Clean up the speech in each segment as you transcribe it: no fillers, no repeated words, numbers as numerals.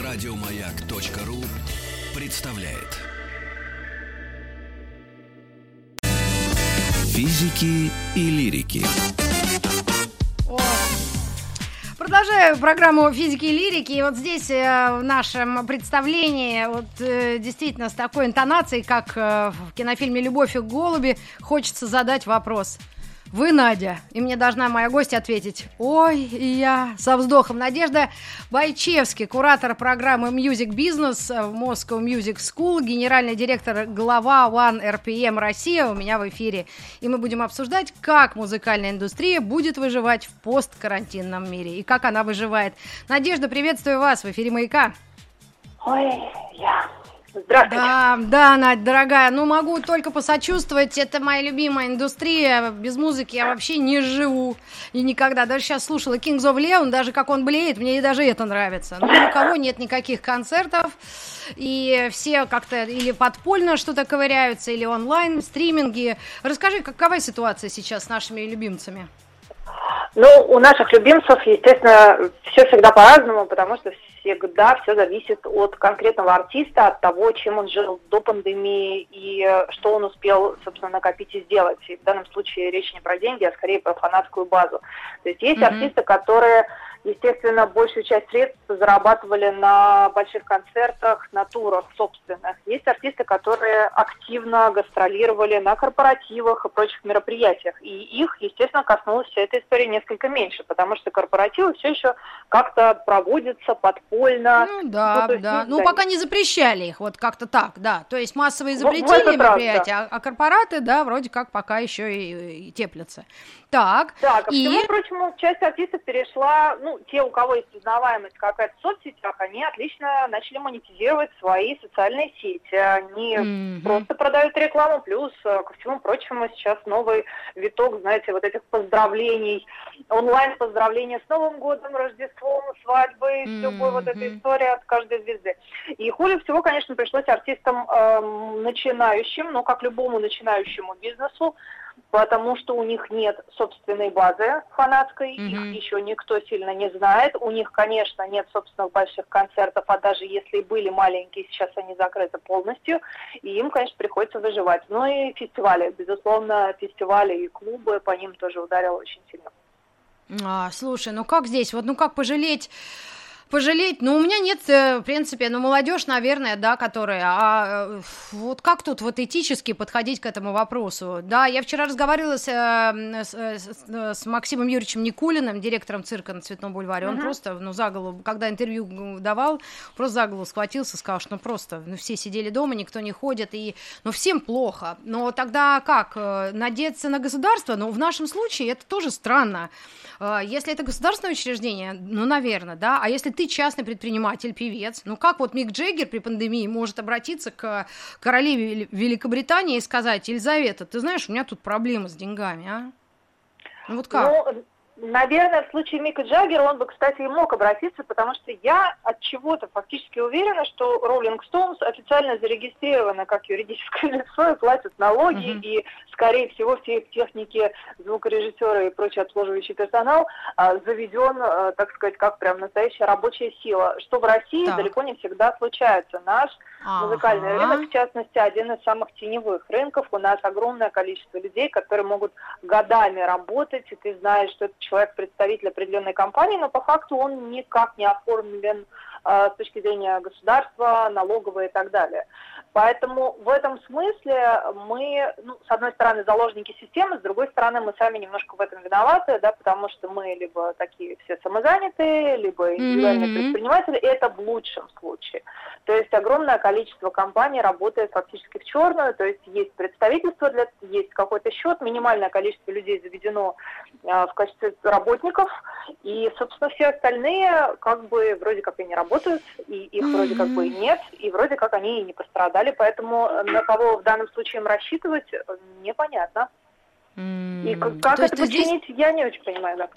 Радиомаяк.ру представляет Физики и лирики. Продолжаю программу «Физики и лирики». И вот здесь в нашем представлении действительно с такой интонацией, как в кинофильме «Любовь и голуби», хочется задать вопрос. Вы Надя, и мне должна моя гостья ответить. Ой, и я со вздохом. Надежда Бойчевский, куратор программы Music Business в Moscow Music School, генеральный директор, глава One RPM Россия у меня в эфире. И мы будем обсуждать, как музыкальная индустрия будет выживать в посткарантинном мире и как она выживает. Надежда, приветствую вас в эфире «Маяка». Ой, здравствуйте. Да, Надь, дорогая, могу только посочувствовать, это моя любимая индустрия, без музыки я вообще не живу, и никогда, даже сейчас слушала Kings of Leon, даже как он блеет, мне и даже это нравится, но ни у кого нет никаких концертов, и все как-то или подпольно что-то ковыряются, или онлайн, стриминги. Расскажи, какова ситуация сейчас с нашими любимцами? У наших любимцев, естественно, все всегда по-разному, потому что всегда все зависит от конкретного артиста, от того, чем он жил до пандемии и что он успел, собственно, накопить и сделать. И в данном случае речь не про деньги, а скорее про фанатскую базу. То есть есть артисты, которые, естественно, большую часть средств зарабатывали на больших концертах, на турах собственных. Есть артисты, которые активно гастролировали на корпоративах и прочих мероприятиях. И их, естественно, коснулась вся эта история несколько меньше, потому что корпоративы все еще как-то проводятся подпольно. Пока не запрещали их, вот как-то так, да. То есть массовые запретили мероприятия, да. А корпораты, да, вроде как пока еще и теплятся. Так, ко всему прочему, часть артистов перешла, те, у кого есть узнаваемость какая-то в соцсетях, они отлично начали монетизировать свои социальные сети. Они просто продают рекламу, плюс, ко всему прочему, сейчас новый виток, знаете, вот этих поздравлений, онлайн-поздравления с Новым годом, Рождеством, свадьбой, любой вот эта история от каждой звезды. И хуже всего, конечно, пришлось артистам начинающим, как любому начинающему бизнесу, потому что у них нет собственной базы фанатской, их еще никто сильно не знает. У них, конечно, нет собственных больших концертов, а даже если и были маленькие, сейчас они закрыты полностью, и им, конечно, приходится выживать. И фестивали, безусловно, фестивали и клубы, по ним тоже ударило очень сильно. Слушай, как здесь, как пожалеть, у меня нет, в принципе, молодежь, наверное, да, которая, вот как тут вот этически подходить к этому вопросу, да, я вчера разговаривала с Максимом Юрьевичем Никулиным, директором цирка на Цветном бульваре, он просто, за голову, когда интервью давал, просто за голову схватился, сказал, что все сидели дома, никто не ходит, и, всем плохо, но тогда как, надеяться на государство, в нашем случае это тоже странно, если это государственное учреждение, наверное, да, а если ты частный предприниматель, певец, как вот Мик Джаггер при пандемии может обратиться к королеве Великобритании и сказать: Елизавета, ты знаешь, у меня тут проблемы с деньгами, а? Как? Наверное, в случае Мика Джаггера он бы, кстати, и мог обратиться, потому что я от чего-то фактически уверена, что Rolling Stones официально зарегистрированы как юридическое лицо и платят налоги, и, скорее всего, все их техники, звукорежиссеры и прочий обслуживающий персонал заведен, так сказать, как прям настоящая рабочая сила, что в России далеко не всегда случается. Наш музыкальный рынок, в частности, один из самых теневых рынков. У нас огромное количество людей, которые могут годами работать, и ты знаешь, что это человек представитель определенной компании, но по факту он никак не оформлен с точки зрения государства, налоговой и так далее. Поэтому в этом смысле мы, с одной стороны, заложники системы, с другой стороны, мы сами немножко в этом виноваты, да, потому что мы либо такие все самозанятые, либо индивидуальные предприниматели, и это в лучшем случае. То есть огромное количество компаний работает фактически в черную, то есть есть представительство, есть какой-то счет, минимальное количество людей заведено в качестве работников, и, собственно, все остальные вроде как и не работают, и их вроде как бы и нет, и вроде как они и не пострадали, поэтому на кого в данном случае им рассчитывать, непонятно. И как это починить, я не очень понимаю, да.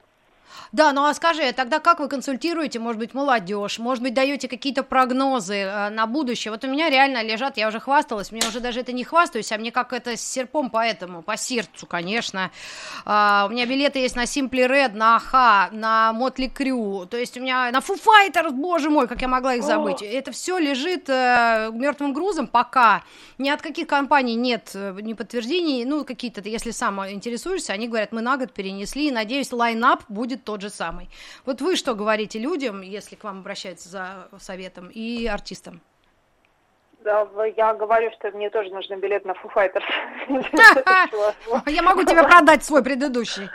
Да, ну а скажи, тогда как вы консультируете, может быть, молодежь, может быть, даете какие-то прогнозы на будущее? Вот у меня реально лежат, я уже хвасталась, мне уже даже это не хвастаюсь, а мне как это с серпом по сердцу, конечно. У меня билеты есть на Simply Red, на Аха, на Motley Crue, то есть у меня на Foo Fighters, боже мой, как я могла их забыть. Это все лежит мертвым грузом пока. Ни от каких компаний нет ни подтверждений, ну, какие-то, если сам интересуешься, они говорят, мы на год перенесли, и, надеюсь, лайн-ап будет тот же самый. Вот вы что говорите людям, если к вам обращаются за советом, и артистам? Да, я говорю, что мне тоже нужен билет на Foo Fighters. Я могу тебе продать свой предыдущий.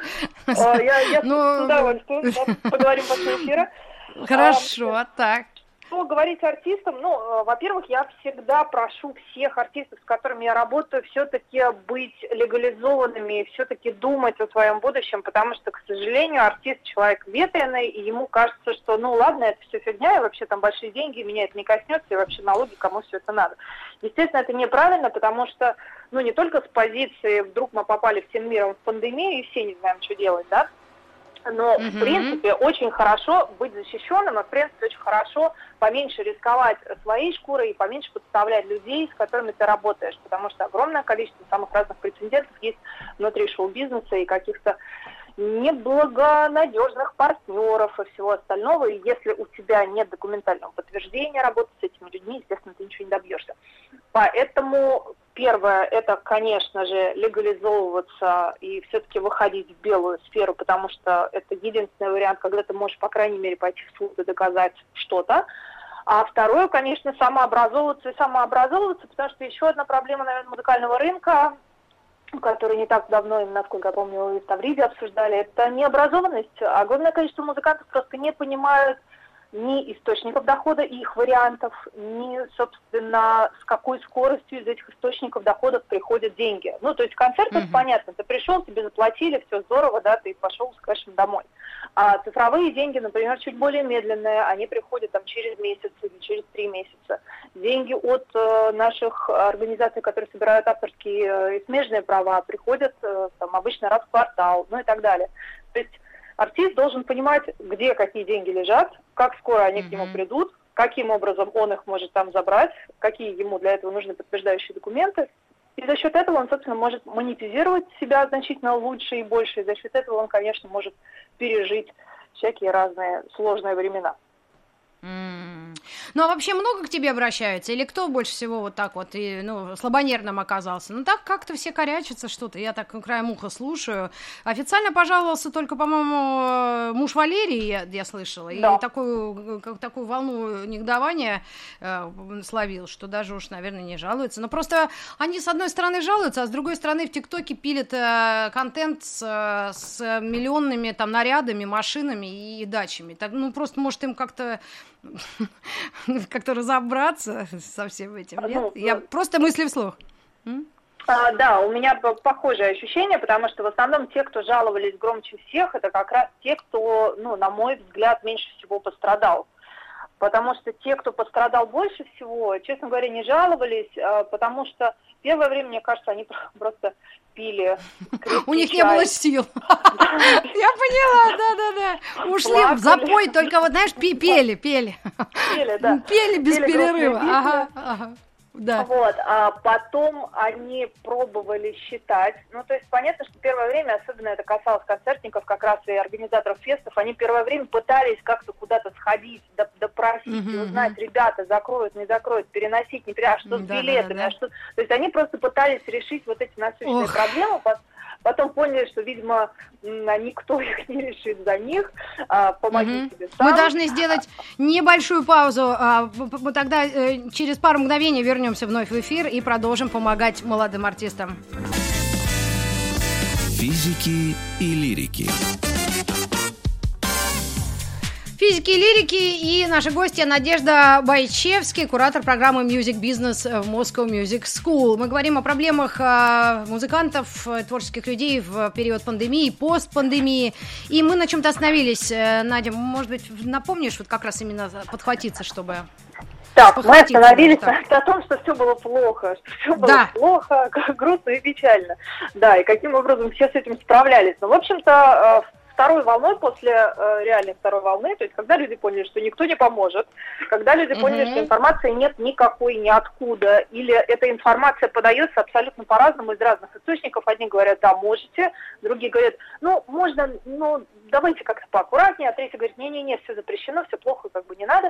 Я с удовольствием. Поговорим после эфира. Хорошо, так. Что говорить артистам? Ну, во-первых, я всегда прошу всех артистов, с которыми я работаю, все-таки быть легализованными, все-таки думать о своем будущем, потому что, к сожалению, артист человек ветреный, и ему кажется, что, ну ладно, это все фигня, и вообще там большие деньги, меня это не коснется, и вообще налоги, кому все это надо. Естественно, это неправильно, потому что, ну, не только с позиции, вдруг мы попали всем миром в пандемию, и все не знаем, что делать, да? Но, в принципе, очень хорошо быть защищенным, и, в принципе, очень хорошо поменьше рисковать своей шкурой и поменьше подставлять людей, с которыми ты работаешь, потому что огромное количество самых разных прецедентов есть внутри шоу-бизнеса и каких-то неблагонадежных партнеров и всего остального, и если у тебя нет документального подтверждения работы с этими людьми, естественно, ты ничего не добьешься. Поэтому первое, это, конечно же, легализовываться и все-таки выходить в белую сферу, потому что это единственный вариант, когда ты можешь, по крайней мере, пойти в суд и доказать что-то. А второе, конечно, самообразовываться, потому что еще одна проблема, наверное, музыкального рынка, который не так давно, насколько я помню, и в Тавриде обсуждали, это необразованность. Огромное количество музыкантов просто не понимают ни источников дохода и их вариантов, ни, собственно, с какой скоростью из этих источников доходов приходят деньги. Ну, то есть концерт, это понятно, ты пришел, тебе заплатили, все здорово, да, ты пошел с кэшем домой. А цифровые деньги, например, чуть более медленные, они приходят там через месяц или через 3 месяца. Деньги от наших организаций, которые собирают авторские и смежные права, приходят там обычно раз в квартал, ну и так далее. То есть артист должен понимать, где какие деньги лежат, как скоро они к нему придут, каким образом он их может там забрать, какие ему для этого нужны подтверждающие документы. И за счет этого он, собственно, может монетизировать себя значительно лучше и больше. И за счет этого он, конечно, может пережить всякие разные сложные времена. Ну, а вообще много к тебе обращаются? Или кто больше всего вот так вот, и, ну, слабонервным оказался? Ну, так как-то все корячатся что-то, я так краем уха слушаю. Официально пожаловался только, по-моему, муж Валерии, я слышала, да. И такую волну негодования словил, что даже уж, наверное, не жалуются. Но просто они, с одной стороны, жалуются, а с другой стороны, в ТикТоке пилят контент с миллионными там нарядами, машинами и дачами. Так, ну, просто, может, им как-то разобраться со всем этим, нет? Я просто мысли вслух. Да, у меня похожее ощущение, потому что в основном те, кто жаловались громче всех, это как раз те, кто, ну, на мой взгляд, меньше всего пострадал. Потому что те, кто пострадал больше всего, честно говоря, не жаловались, потому что первое время, мне кажется, они просто пили. У них не было сил. Я поняла, да. Ушли в запой, только вот, знаешь, пели. Пели без перерыва. Ага. Да. Вот, а потом они пробовали считать. Ну, то есть понятно, что первое время, особенно это касалось концертников, как раз и организаторов фестов, они первое время пытались как-то куда-то сходить, допросить, узнать, ребята, закроют, не закроют, переносить, не переносить, а что с билетами, а что... То есть они просто пытались решить вот эти насущные проблемы, потом поняли, что, видимо, никто их не решит за них. Помоги себе сам. Мы должны сделать небольшую паузу. Мы тогда через пару мгновений вернемся вновь в эфир и продолжим помогать молодым артистам. Физики и лирики. Физики и лирики, и наша гостья Надежда Байчевский, куратор программы Music Business в Moscow Music School. Мы говорим о проблемах музыкантов, творческих людей в период пандемии, постпандемии. И мы на чем-то остановились. Надя, может быть, напомнишь, вот как раз именно подхватиться, чтобы... Так, мы остановились на том, что все было плохо, плохо, грустно и печально. Да, и каким образом все с этим справлялись. Ну, в общем-то, второй волной, после реальной второй волны, то есть когда люди поняли, что никто не поможет, когда люди поняли, что информации нет никакой, ниоткуда, или эта информация подается абсолютно по-разному из разных источников. Одни говорят, да, можете, другие говорят, ну, можно, ну, давайте как-то поаккуратнее, а третий говорит, не-не-не, все запрещено, все плохо, как бы не надо.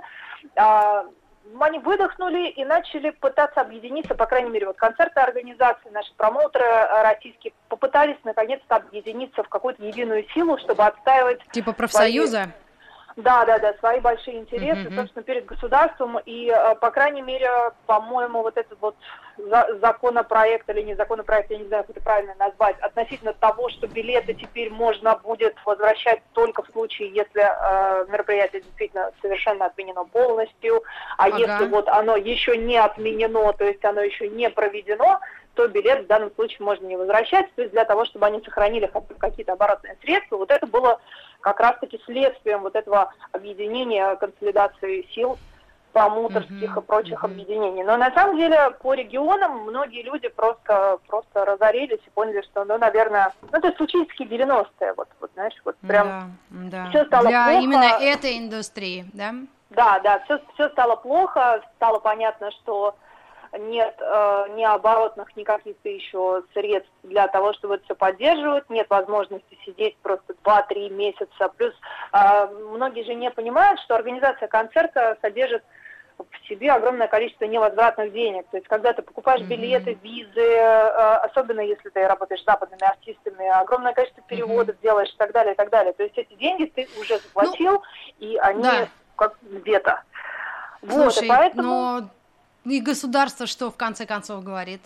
Они выдохнули и начали пытаться объединиться, по крайней мере, вот концерты организации, наши промоутеры российские попытались наконец-то объединиться в какую-то единую силу, чтобы отстаивать... Типа профсоюза? Да, свои большие интересы, собственно, перед государством. И, по крайней мере, по-моему, вот этот вот законопроект или не законопроект, я не знаю, как это правильно назвать, относительно того, что билеты теперь можно будет возвращать только в случае, если мероприятие действительно совершенно отменено полностью, если вот оно еще не отменено, то есть оно еще не проведено, то билет в данном случае можно не возвращать, то есть для того, чтобы они сохранили какие-то оборотные средства. Вот это было как раз-таки следствием вот этого объединения, консолидации сил, промоутерских и прочих объединений. Но на самом деле по регионам многие люди просто разорились и поняли, что, ну, наверное, ну, это случайские 90-е, вот знаешь, вот прям все стало для плохо. Именно этой индустрии, да? Да, все стало плохо, стало понятно, что нет ни оборотных, ни каких-то еще средств для того, чтобы это все поддерживать, нет возможности сидеть просто 2-3 месяца. Плюс многие же не понимают, что организация концерта содержит в себе огромное количество невозвратных денег. То есть, когда ты покупаешь билеты, визы, особенно если ты работаешь с западными артистами, огромное количество переводов делаешь и так далее, и так далее. То есть, эти деньги ты уже заплатил, и они как где-то. Слушай, вот, и поэтому... но и государство что в конце концов говорит?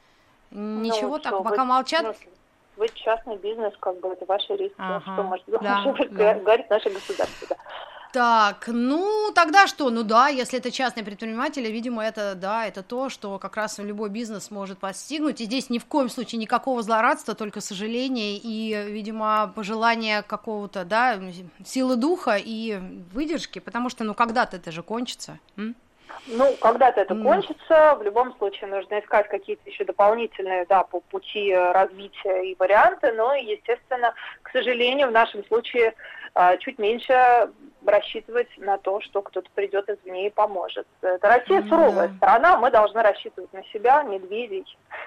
Ничего, ну, так, что, пока молчат? Вы частный бизнес, как бы, это ваши риски. Что может да. говорить наше государство, да. Так, ну, тогда что? Ну да, если это частные предприниматели, видимо, это, да, это то, что как раз любой бизнес может постигнуть. И здесь ни в коем случае никакого злорадства, только сожаление и, видимо, пожелание какого-то, да, силы духа и выдержки, потому что, ну, когда-то это же кончится. Ну, когда-то это кончится, в любом случае нужно искать какие-то еще дополнительные, да, по пути развития и варианты, но, естественно, к сожалению, в нашем случае чуть меньше рассчитывать на то, что кто-то придет извне и поможет. Это Россия суровая страна, мы должны рассчитывать на себя, медведей.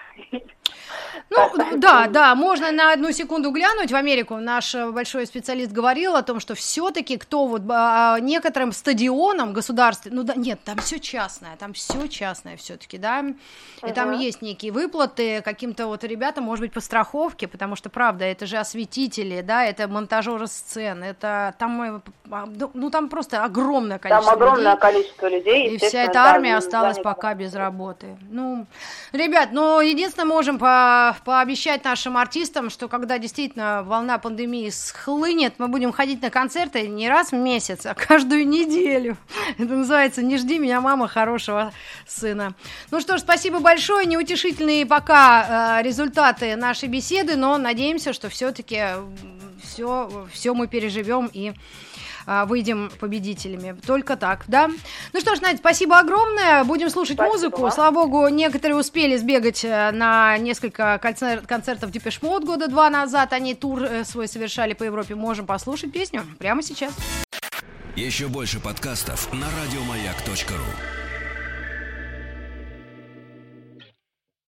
Ну, да, можно на одну секунду глянуть в Америку. Наш большой специалист говорил о том, что все-таки кто вот некоторым стадионам государственным, ну да, нет, там все частное все-таки, да, и там есть некие выплаты каким-то вот ребятам, может быть, по страховке, потому что, правда, это же осветители, да, это монтажеры сцен, это там, ну, там просто огромное количество людей. Там огромное количество людей. И вся эта армия осталась пока без работы. Ну, ребят, ну, единственное, можем пообещать нашим артистам, что когда действительно волна пандемии схлынет, мы будем ходить на концерты не раз в месяц, а каждую неделю. Это называется «Не жди меня, мама, хорошего сына». Ну что ж, спасибо большое. Неутешительные пока результаты нашей беседы, но надеемся, что все-таки все мы переживем и выйдем победителями. Только так, да? Ну что ж, Надя, спасибо огромное. Будем слушать музыку. Слава богу, некоторые успели сбегать на несколько концертов Depeche Mode года 2 назад. Они тур свой совершали по Европе. Можем послушать песню прямо сейчас. Еще больше подкастов на радиомаяк.ру.